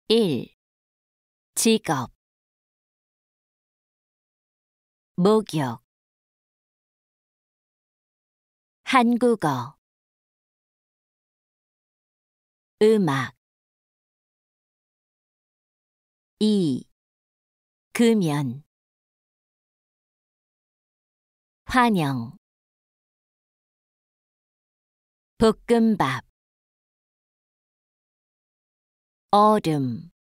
1. 직업 목욕 한국어 음악 2. 금연 환영 볶음밥 얼음